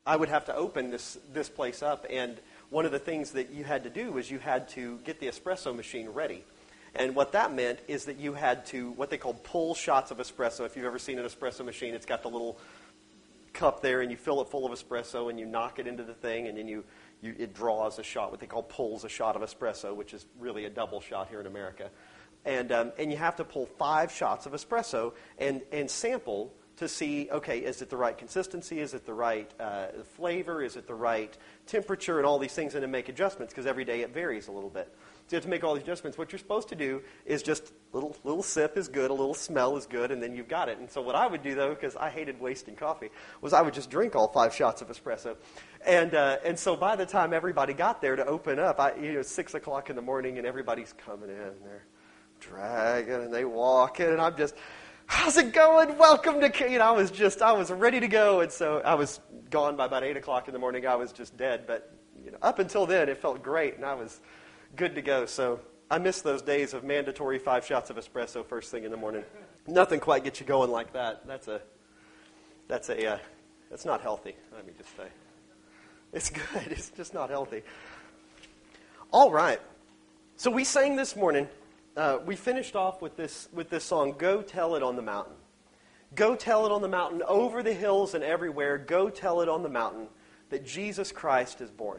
I would have to open this place up, and one of the things that you had to do was you had to get the espresso machine ready. And what that meant is that you had to, what they call pull shots of espresso. If you've ever seen an espresso machine, it's got the little cup there, and you fill it full of espresso, and you knock it into the thing, and then it draws a shot, what they call pulls a shot of espresso, which is really a double shot here in America. And you have to pull 5 shots of espresso and sample to see, okay, is it the right consistency? Is it the right flavor? Is it the right temperature? And all these things, and then make adjustments, because every day it varies a little bit. So you have to make all these adjustments. What you're supposed to do is just little sip is good, a little smell is good, and then you've got it. And so what I would do, though, because I hated wasting coffee, was I would just drink all 5 shots of espresso. And so by the time everybody got there to open up, it's 6 o'clock in the morning, and everybody's coming in, and they're dragging, and they walk in, and I'm just, how's it going? Welcome to, I was ready to go. And so I was gone by about 8 o'clock in the morning. I was just dead. But up until then, it felt great, and I was good to go. So I miss those days of mandatory 5 shots of espresso first thing in the morning. Nothing quite gets you going like that. That's not healthy, let me just say. It's good. It's just not healthy. All right. So we sang this morning. We finished off with this song, Go Tell It on the Mountain. Go tell it on the mountain, over the hills and everywhere. Go tell it on the mountain that Jesus Christ is born.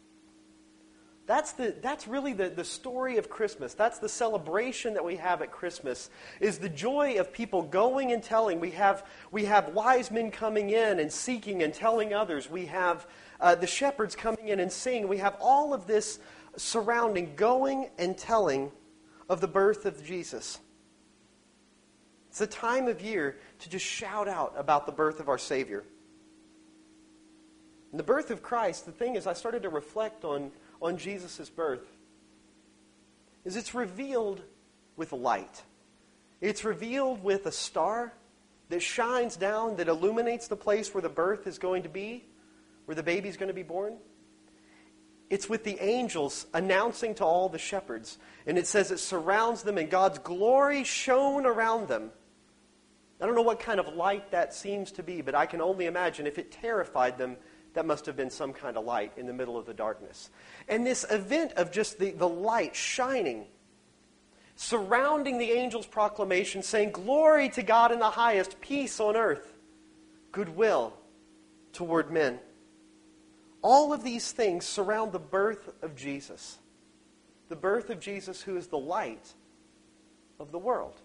That's really the story of Christmas. That's the celebration that we have at Christmas, is the joy of people going and telling. We have wise men coming in and seeking and telling others. We have the shepherds coming in and singing. We have all of this surrounding going and telling of the birth of Jesus. It's a time of year to just shout out about the birth of our Savior. And the birth of Christ, the thing is, I started to reflect on Jesus' birth, is it's revealed with light. It's revealed with a star that shines down, that illuminates the place where the birth is going to be, where the baby's going to be born. It's with the angels announcing to all the shepherds. And it says it surrounds them, and God's glory shone around them. I don't know what kind of light that seems to be, but I can only imagine if it terrified them, that must have been some kind of light in the middle of the darkness. And this event of just the light shining, surrounding the angels' proclamation, saying, glory to God in the highest, peace on earth, goodwill toward men. All of these things surround the birth of Jesus. The birth of Jesus, who is the light of the world.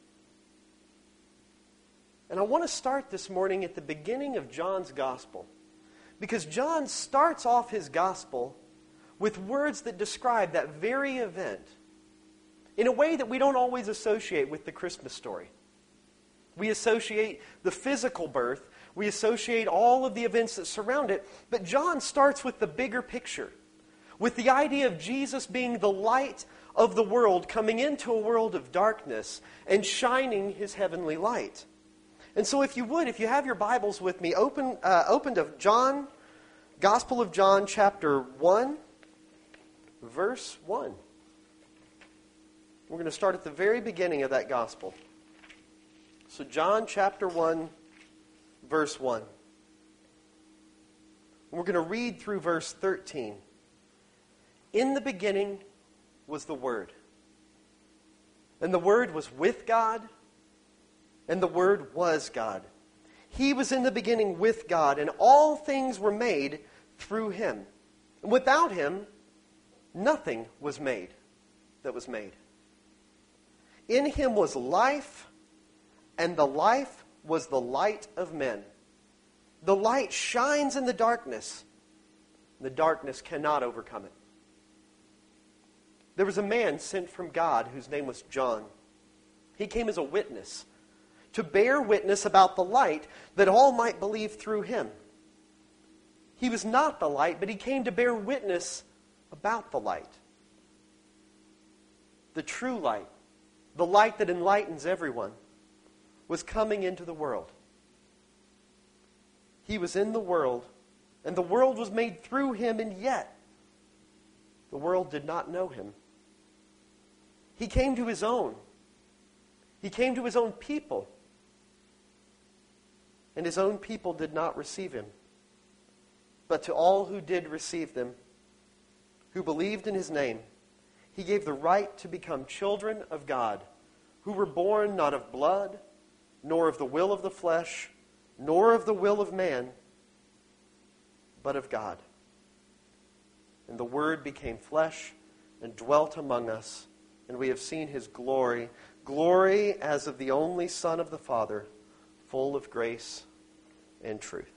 And I want to start this morning at the beginning of John's Gospel, because John starts off his Gospel with words that describe that very event in a way that we don't always associate with the Christmas story. We associate the physical birth. We associate all of the events that surround it. But John starts with the bigger picture, with the idea of Jesus being the light of the world, coming into a world of darkness and shining his heavenly light. And so if you have your Bibles with me, open to John, Gospel of John, chapter 1, verse 1. We're going to start at the very beginning of that Gospel. So John chapter 1, verse 1. We're going to read through verse 13. In the beginning was the Word. And the Word was with God, and the Word was God. He was in the beginning with God, and all things were made through Him. And without Him, nothing was made that was made. In Him was life, and the life was the light of men. The light shines in the darkness. The darkness cannot overcome it. There was a man sent from God whose name was John. He came as a witness, to bear witness about the light, that all might believe through him. He was not the light, but he came to bear witness about the light. The true light, the light that enlightens everyone, was coming into the world. He was in the world, and the world was made through him, and yet the world did not know him. He came to his own. He came to his own people, and his own people did not receive him. But to all who did receive them, who believed in his name, he gave the right to become children of God, who were born not of blood, nor of the will of the flesh, nor of the will of man, but of God. And the Word became flesh and dwelt among us, and we have seen his glory, glory as of the only Son of the Father, full of grace and truth.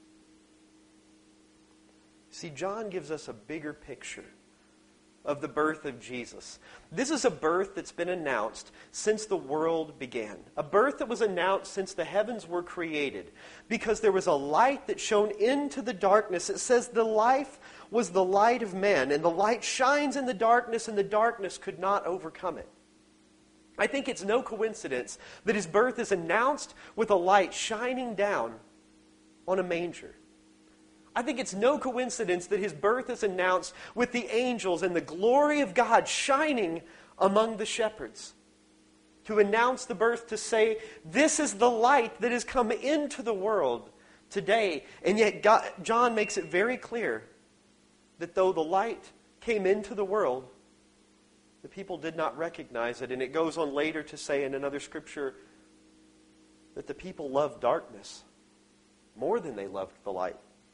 See, John gives us a bigger picture of the birth of Jesus. This is a birth that's been announced since the world began. A birth that was announced since the heavens were created. Because there was a light that shone into the darkness. It says the life was the light of men, and the light shines in the darkness, and the darkness could not overcome it. I think it's no coincidence that his birth is announced with a light shining down on a manger. I think it's no coincidence that his birth is announced with the angels and the glory of God shining among the shepherds. To announce the birth, to say, this is the light that has come into the world today. And yet John makes it very clear that though the light came into the world, the people did not recognize it. And it goes on later to say in another scripture that the people loved darkness more than they loved the light.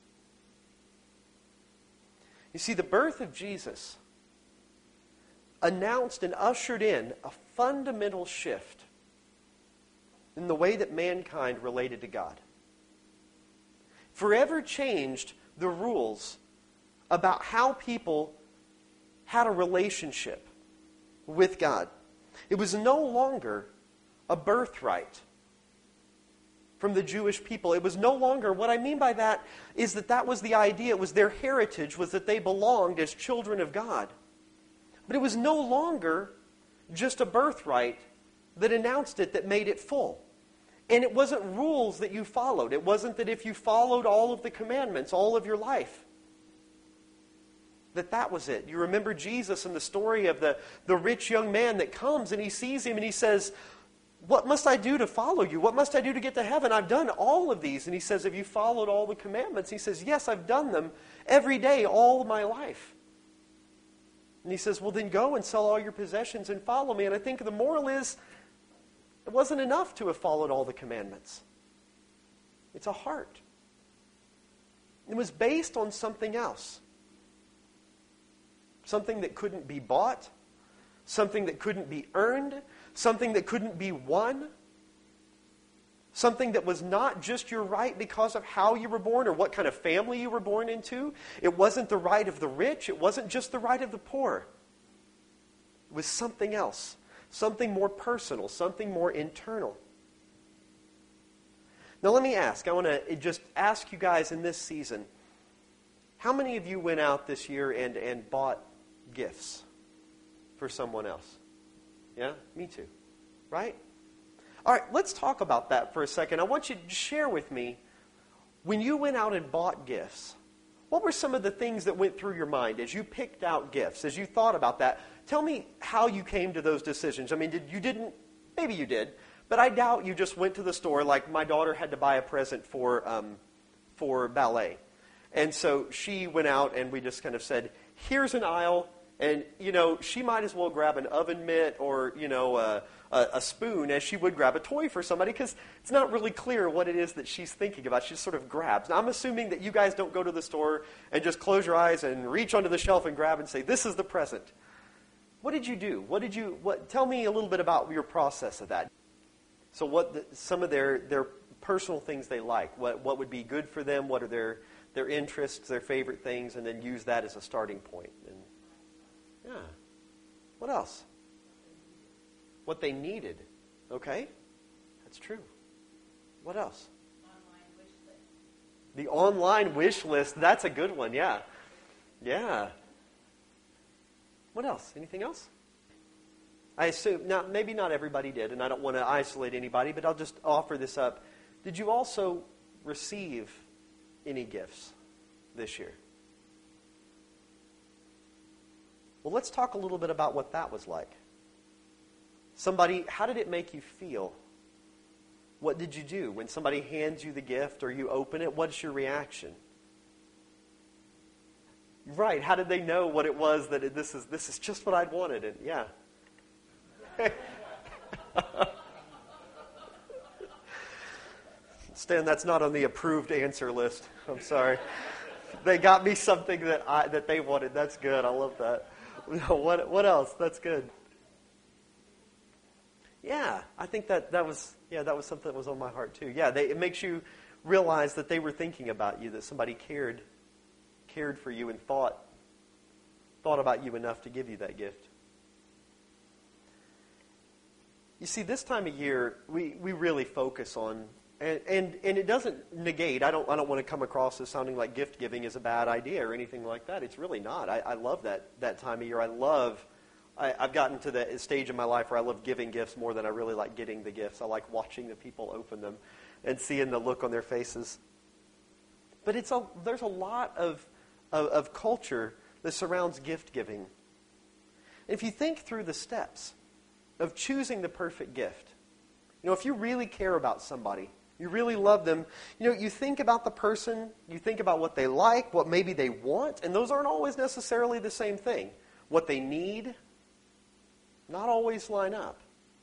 You see, the birth of Jesus announced and ushered in a fundamental shift in the way that mankind related to God. Forever changed the rules about how people had a relationship with God. It was no longer a birthright from the Jewish people. It was no longer, what I mean by that is that was the idea. It was their heritage, was that they belonged as children of God. But it was no longer just a birthright that announced it, that made it full. And it wasn't rules that you followed. It wasn't that if you followed all of the commandments all of your life, that was it. You remember Jesus and the story of the rich young man that comes and he sees him and he says, what must I do to follow you? What must I do to get to heaven? I've done all of these. And he says, have you followed all the commandments? He says, yes, I've done them every day, all my life. And he says, well, then go and sell all your possessions and follow me. And I think the moral is, it wasn't enough to have followed all the commandments. It's a heart. It was based on something else. Something that couldn't be bought. Something that couldn't be earned. Something that couldn't be won. Something that was not just your right because of how you were born or what kind of family you were born into. It wasn't the right of the rich. It wasn't just the right of the poor. It was something else. Something more personal. Something more internal. Now let me ask. I want to just ask you guys in this season. How many of you went out this year and bought gifts for someone else? Yeah, me too. Right? All right, let's talk about that for a second. I want you to share with me, when you went out and bought gifts, what were some of the things that went through your mind as you picked out gifts, as you thought about that? Tell me how you came to those decisions. I mean, maybe you did, but I doubt you just went to the store, like my daughter had to buy a present for ballet. And so she went out and we just kind of said, here's an aisle. And, she might as well grab an oven mitt or, a spoon as she would grab a toy for somebody, because it's not really clear what it is that she's thinking about. She just sort of grabs. Now, I'm assuming that you guys don't go to the store and just close your eyes and reach onto the shelf and grab and say, this is the present. What did you do? Tell me a little bit about your process of that. So some of their personal things they like. What would be good for them? What are their interests, their favorite things, and then use that as a starting point. And yeah. What else? What they needed. Okay. That's true. What else? Online wish list. The online wish list. That's a good one. Yeah. Yeah. What else? Anything else? I assume, now maybe not everybody did, and I don't want to isolate anybody, but I'll just offer this up. Did you also receive any gifts this year? Well, let's talk a little bit about what that was like. How did it make you feel? What did you do when somebody hands you the gift or you open it? What's your reaction? Right. How did they know what it was that this is just what I'd wanted? And yeah. Stan, that's not on the approved answer list. I'm sorry. They got me something that they wanted. That's good. I love that. What else? That's good. Yeah, I think that was something that was on my heart too. Yeah, it makes you realize that they were thinking about you, that somebody cared for you and thought about you enough to give you that gift. You see, this time of year, we really focus on, and it doesn't negate. I don't want to come across as sounding like gift giving is a bad idea or anything like that. It's really not. I love that time of year. I've gotten to the stage in my life where I love giving gifts more than I really like getting the gifts. I like watching the people open them and seeing the look on their faces. But there's a lot of culture that surrounds gift giving. If you think through the steps of choosing the perfect gift, if you really care about somebody, you really love them, you think about the person, you think about what they like, what maybe they want, and those aren't always necessarily the same thing. What they need, not always line up.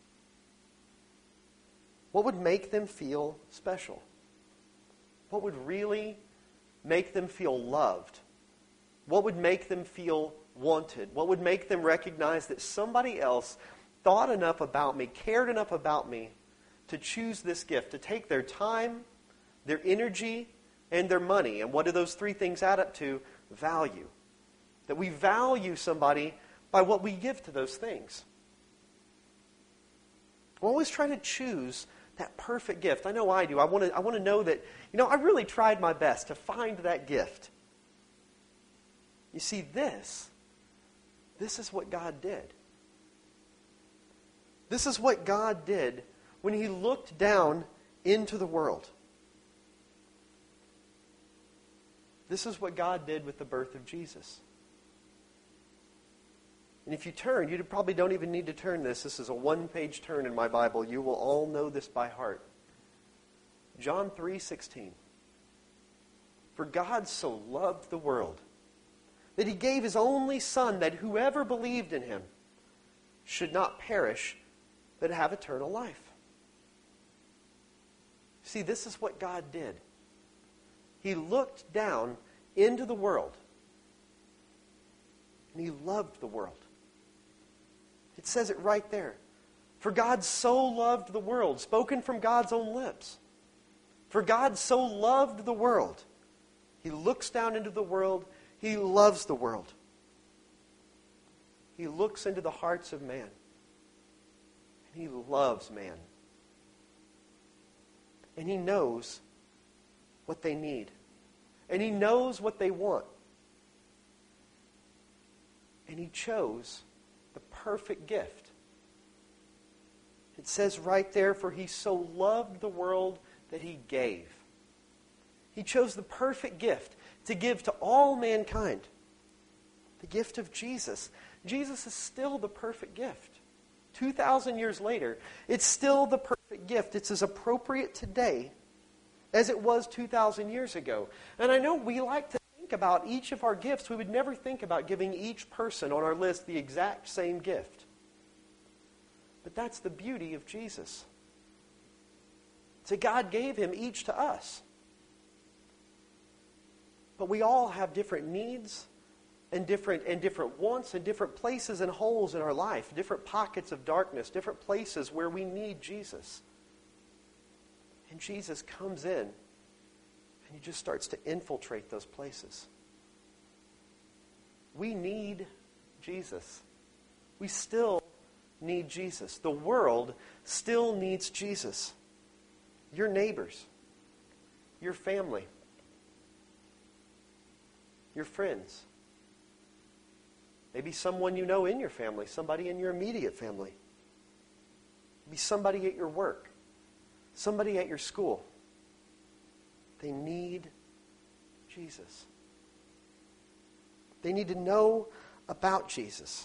What would make them feel special? What would really make them feel loved? What would make them feel wanted? What would make them recognize that somebody else thought enough about me, cared enough about me to choose this gift, to take their time, their energy, and their money? And what do those three things add up to? Value. That we value somebody by what we give to those things. I'm always trying to choose that perfect gift. I know I do. I want to know that, I really tried my best to find that gift. You see, this is what God did. This is what God did when He looked down into the world. This is what God did with the birth of Jesus. And if you turn, you probably don't even need to turn this. This is a one-page turn in my Bible. You will all know this by heart. John 3:16. For God so loved the world that He gave His only Son, that whoever believed in Him should not perish, but have eternal life. See, this is what God did. He looked down into the world, and He loved the world. It says it right there. For God so loved the world, spoken from God's own lips. For God so loved the world. He looks down into the world. He loves the world. He looks into the hearts of man. And He loves man. And He knows what they need. And He knows what they want. And He chose the perfect gift. It says right there, for He so loved the world that He gave. He chose the perfect gift to give to all mankind. The gift of Jesus. Jesus is still the perfect gift. 2,000 years later, it's still the perfect gift. It's as appropriate today as it was 2,000 years ago. And I know we like to think about each of our gifts. We would never think about giving each person on our list the exact same gift. But that's the beauty of Jesus. So God gave Him each to us. But we all have different needs and different wants and different places and holes in our life, different pockets of darkness, different places where we need Jesus. And Jesus comes in and He just starts to infiltrate those places. We need Jesus. We still need Jesus. The world still needs Jesus. Your neighbors, your family, your friends, maybe someone you know in your family, somebody in your immediate family, maybe somebody at your work, somebody at your school. They need Jesus. They need to know about Jesus.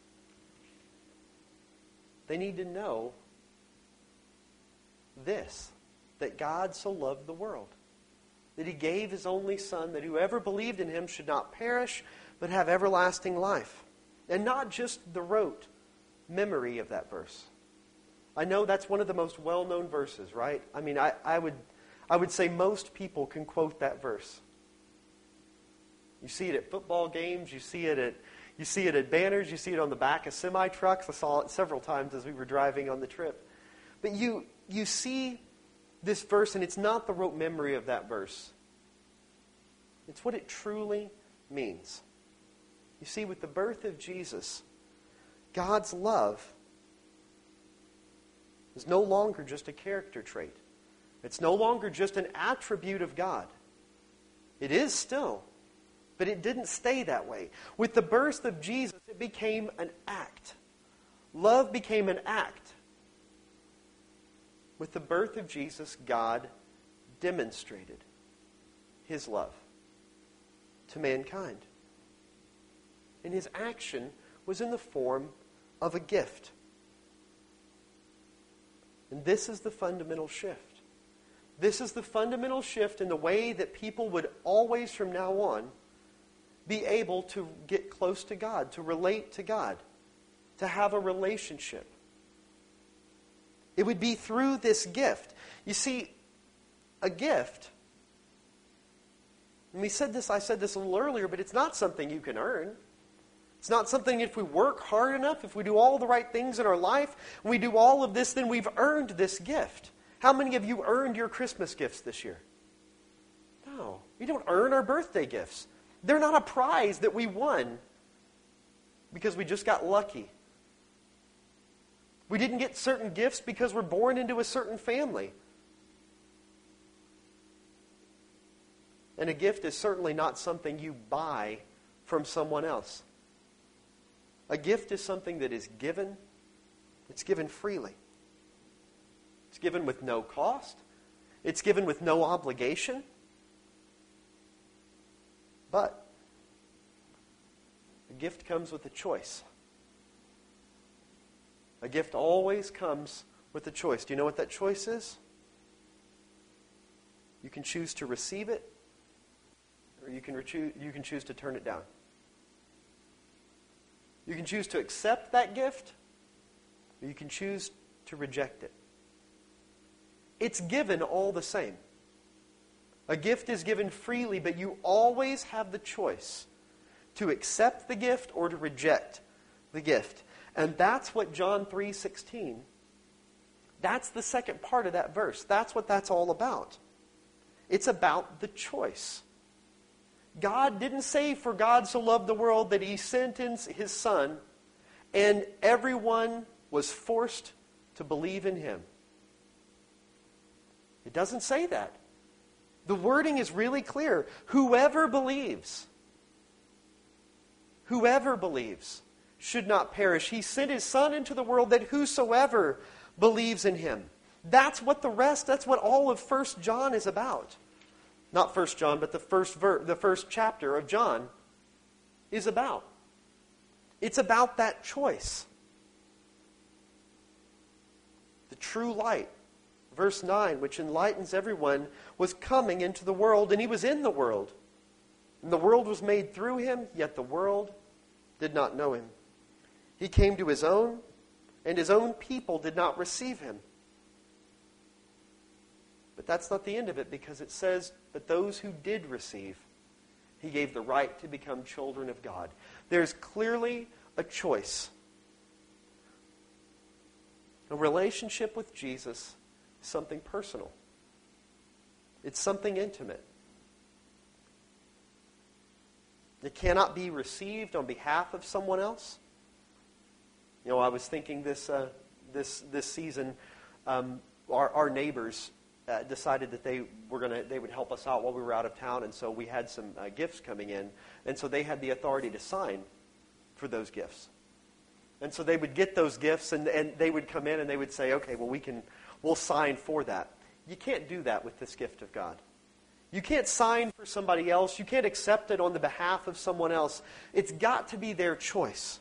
They need to know this, that God so loved the world. that He gave His only Son, that whoever believed in Him should not perish, but have everlasting life. And not just the rote memory of that verse. I know that's one of the most well-known verses, right? I mean, I would say most people can quote that verse. You see it at football games, you see it at banners, you see it on the back of semi-trucks. I saw it several times as we were driving on the trip. But you see this verse, and it's not the rote memory of that verse. It's what it truly means. You see, with the birth of Jesus, God's love is no longer just a character trait. It's no longer just an attribute of God. It is still, but it didn't stay that way. With the birth of Jesus, it became an act. Love became an act. With the birth of Jesus, God demonstrated His love to mankind. And His action was in the form of a gift. And this is the fundamental shift. This is the fundamental shift in the way that people would always from now on be able to get close to God, to relate to God, to have a relationship. It would be through this gift. You see, a gift, and I said this a little earlier, but it's not something you can earn. It's not something if we work hard enough, if we do all the right things in our life, and we do all of this, then we've earned this gift. How many of you earned your Christmas gifts this year? No, we don't earn our birthday gifts. They're not a prize that we won because we just got lucky. We didn't get certain gifts because we're born into a certain family. And a gift is certainly not something you buy from someone else. A gift is something that is given. It's given freely. It's given with no cost. It's given with no obligation. But a gift comes with a choice. A gift always comes with a choice. Do you know what that choice is? You can choose to receive it, or you can choose to turn it down. You can choose to accept that gift, or you can choose to reject it. It's given all the same. A gift is given freely, but you always have the choice to accept the gift or to reject the gift. And that's what John 3:16, that's the second part of that verse. That's what that's all about. It's about the choice. God didn't say, for God so loved the world that He sent in His Son, and everyone was forced to believe in Him. It doesn't say that. The wording is really clear. Whoever believes should not perish. He sent His Son into the world that whosoever believes in Him. That's what all of 1 John is about. Not 1 John, but the first chapter of John is about. It's about that choice. The true light, verse 9, which enlightens everyone, was coming into the world, and He was in the world. And the world was made through Him, yet the world did not know Him. He came to His own, and His own people did not receive Him. But that's not the end of it, because it says, but those who did receive, He gave the right to become children of God. There's clearly a choice. A relationship with Jesus is something personal. It's something intimate. It cannot be received on behalf of someone else. You know, I was thinking this season, our neighbors decided that they would help us out while we were out of town, and so we had some gifts coming in, and so they had the authority to sign for those gifts. And so they would get those gifts, and they would come in and they would say, okay, well, we'll sign for that. You can't do that with this gift of God. You can't sign for somebody else. You can't accept it on the behalf of someone else. It's got to be their choice.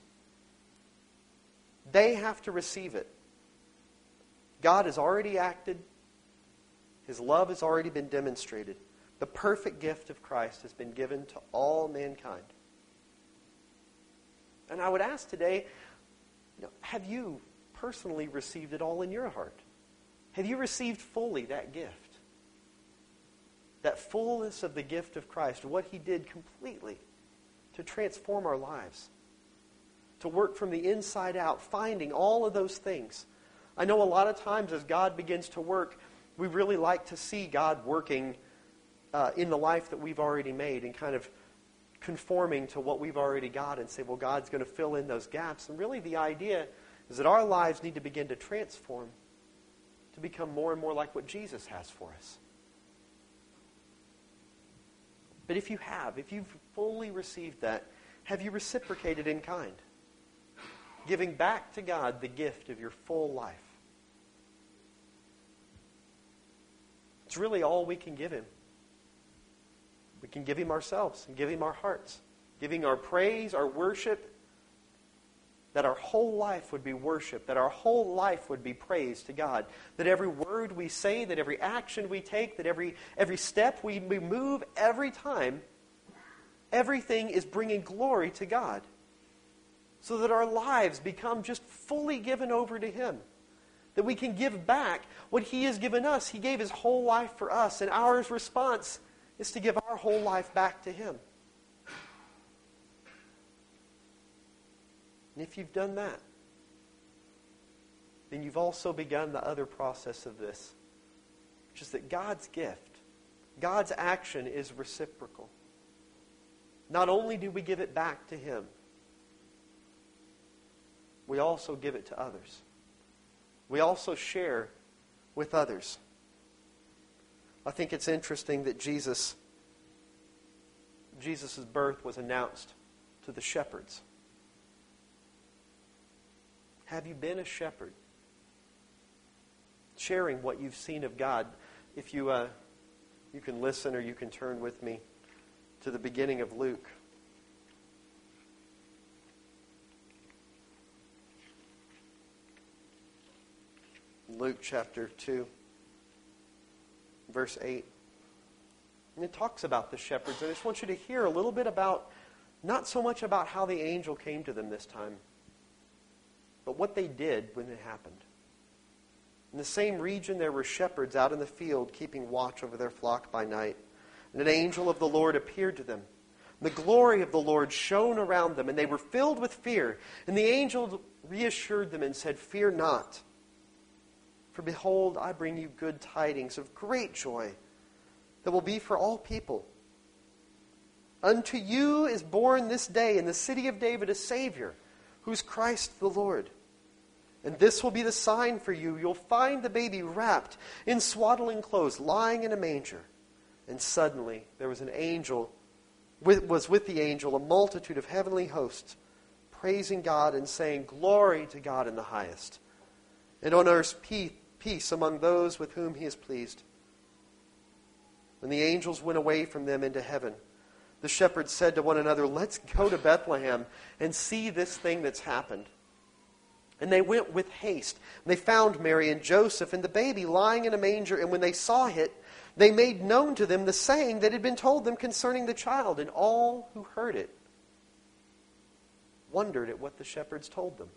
They have to receive it. God has already acted. His love has already been demonstrated. The perfect gift of Christ has been given to all mankind. And I would ask today, have you personally received it all in your heart? Have you received fully that gift? That fullness of the gift of Christ, what He did completely to transform our lives, to work from the inside out, finding all of those things. I know a lot of times as God begins to work, we really like to see God working in the life that we've already made and kind of conforming to what we've already got and say, well, God's going to fill in those gaps. And really the idea is that our lives need to begin to transform to become more and more like what Jesus has for us. But if you've fully received that, have you reciprocated in kind? Giving back to God the gift of your full life. It's really all we can give Him. We can give Him ourselves and give Him our hearts. Giving our praise, our worship, that our whole life would be worship, that our whole life would be praise to God, that every word we say, that every action we take, that every step we move, every time, everything is bringing glory to God. So that our lives become just fully given over to Him. That we can give back what He has given us. He gave His whole life for us, and our response is to give our whole life back to Him. And if you've done that, then you've also begun the other process of this, which is that God's gift, God's action is reciprocal. Not only do we give it back to Him, we also give it to others. We also share with others. I think it's interesting that Jesus' birth was announced to the shepherds. Have you been a shepherd? Sharing what you've seen of God. If you can listen or you can turn with me to the beginning of Luke. Luke chapter 2, verse 8. And it talks about the shepherds. And I just want you to hear a little bit about, not so much about how the angel came to them this time, but what they did when it happened. In the same region there were shepherds out in the field keeping watch over their flock by night. And an angel of the Lord appeared to them. The glory of the Lord shone around them, and they were filled with fear. And the angel reassured them and said, "Fear not. For behold, I bring you good tidings of great joy that will be for all people. Unto you is born this day in the city of David a Savior, who's Christ the Lord. And this will be the sign for you. You'll find the baby wrapped in swaddling clothes, lying in a manger." And suddenly there was with the angel a multitude of heavenly hosts, praising God and saying, "Glory to God in the highest, and on earth peace among those with whom He is pleased." When the angels went away from them into heaven, the shepherds said to one another, "Let's go to Bethlehem and see this thing that's happened." And they went with haste. And they found Mary and Joseph and the baby lying in a manger. And when they saw it, they made known to them the saying that had been told them concerning the child. And all who heard it wondered at what the shepherds told them.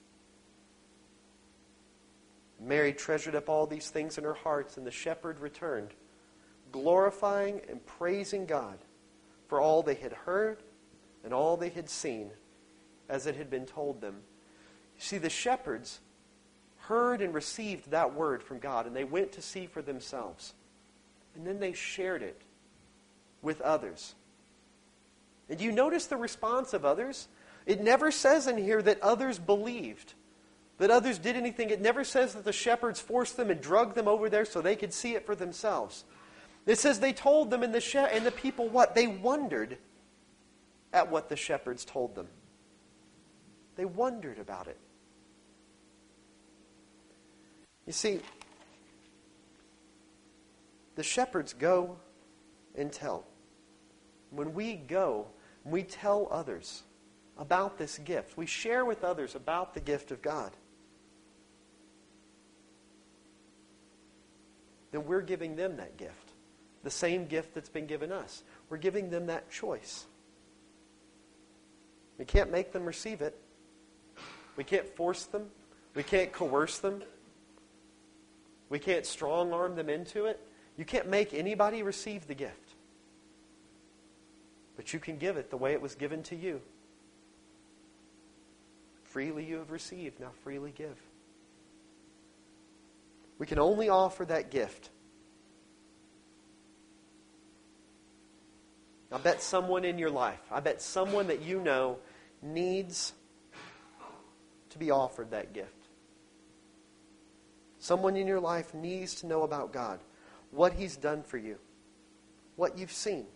Mary treasured up all these things in her heart, and the shepherd returned, glorifying and praising God for all they had heard and all they had seen, as it had been told them. You see, the shepherds heard and received that word from God, and they went to see for themselves. And then they shared it with others. And do you notice the response of others? It never says in here that others believed, that others did anything. It never says that the shepherds forced them and drugged them over there so they could see it for themselves. It says they told them, and the people what? They wondered at what the shepherds told them. They wondered about it. You see, the shepherds go and tell. When we go, we tell others about this gift. We share with others about the gift of God. Then we're giving them that gift. the same gift that's been given us. We're giving them that choice. We can't make them receive it. We can't force them. We can't coerce them. We can't strong-arm them into it. You can't make anybody receive the gift. But you can give it the way it was given to you. Freely you have received, now freely give. We can only offer that gift. I bet someone in your life, I bet someone that you know needs to be offered that gift. Someone in your life needs to know about God, what He's done for you, what you've seen.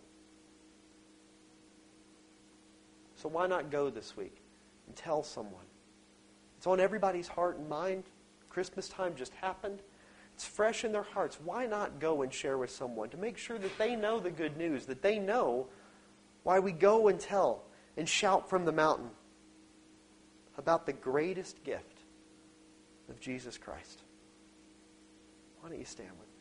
So why not go this week and tell someone? It's on everybody's heart and mind. Christmas time just happened. It's fresh in their hearts. Why not go and share with someone to make sure that they know the good news, that they know why we go and tell and shout from the mountain about the greatest gift of Jesus Christ. Why don't you stand with me?